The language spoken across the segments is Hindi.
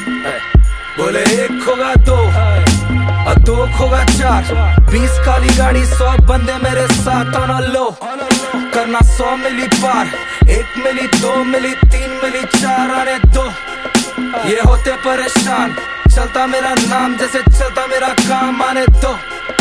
बोले एक खोगा दो और दो खोगा चार, 20 काली गाड़ी 100 बंदे मेरे साथ ऑन लो, करना 100 मिली पार, 1 मिली 2 मिली 3 मिली 4 आने दो। ये होते परेशान, चलता मेरा नाम जैसे चलता मेरा काम, आने दो।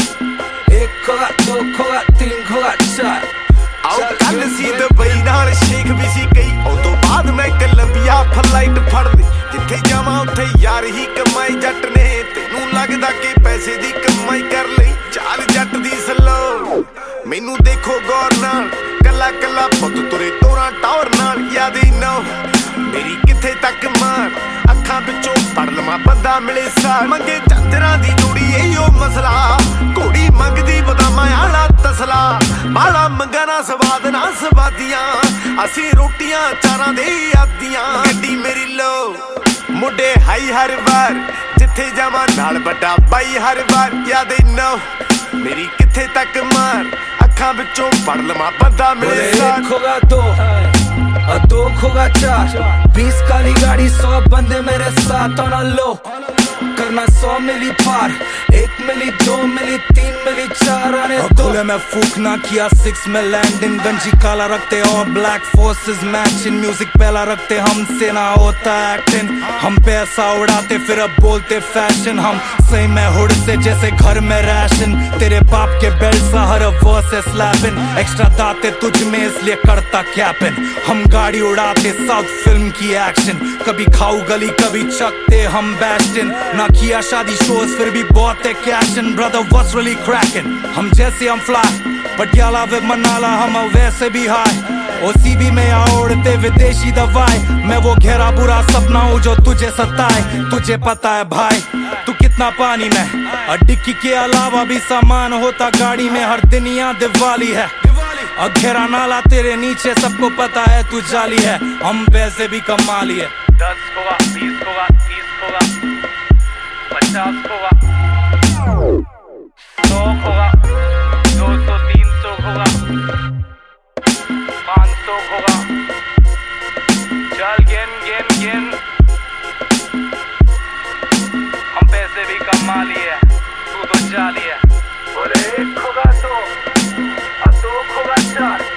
1 खोगा 2 खोगा 3 खोगा 4। कल सी दुबई नाल शेख भी सी गई, उस तो बाद मैं कोलंबिया फ्लाइट फड़ ली। जिथे जावां उत्थे यार ही कमाई जट ने, तेनू लगदा कि पैसे दी कमाई कर लई। चाल जट दी सलो मैनू देखो गौर नाल, कला कला पुत तुरे तोरा टौर नाल। याद ही ना मेरी किथे तक मार, अखां विचों पड़ लवां बंदा मिले सार। मंगे चंदरा दी जोड़ी इहो मसला, घोड़ी मंगदी बदामां आला तसला। बाला मंगा ना स्वाद ना स्वादियां, असी रोटियां चारां दे आदियां। गड्डी मेरी लो मुंडे हाई हर बार, जिथे जावां नाल बड़ा बाई हर बार। याद ना मेरी किथे तक मार, अखां विचों पड़ लवां बंदा मिले सार। 1 खोगा 2 और 2 खोगा 4, 20 काली गाड़ी 100 बंदे मेरे साथ ऑन लो, करना 100 मिली पार, 1 मिली 2 मिली 3 मिली 4 आने दो। खुले में फूक ना किया 6 में लैंडिंग, गंजी काला रखते और ब्लैक फोर्सेस मैचिंग। म्यूजिक पहला रखते हमसे ना होता एक्टिंग, हम पैसा उड़ाते फिर अब बोलते फैशन। हम सही में हुड से जैसे घर में राशन, तेरे बाप के बेल्ट सा हर वर्स से स्लैपिंग। एक्स्ट्रा दाते तुझ में इसलिए करता कैपिन, हम गाड़ी उड़ाते साउथ फिल्म की एक्शन। कभी खाऊ गली कभी चकते हम बैस्टिन, ना किया शादी शोज फिर भी बहुत है कैशन। ब्रदर व्हाट्स रियली क्रैकिंग, हम जैसे हम फ्लाई पटियाला वे मनाला, हम वैसे भी हाई। ओसीबी में ओढ़ते विदेशी दवाई, मैं वो घेरा बुरा सपना हूँ जो तुझे सताए। तुझे पता है भाई तू कितना पानी में, और डिक्की के अलावा भी सामान होता गाड़ी में। हर दिन यहाँ दिवाली है और घेरा नाला तेरे नीचे, सबको पता है तू जाली है, हम वैसे भी कमाली है। 10 खोगा 20 खोगा 30 खोगा 50 खोगा 100 खोगा 200 300 खोगा 500 खोगा। चल गिन गिन गिन, हम पैसे भी कमा लिए, तू तो जाली है। बोले 1 खोगा 2 और 2 खोगा 4।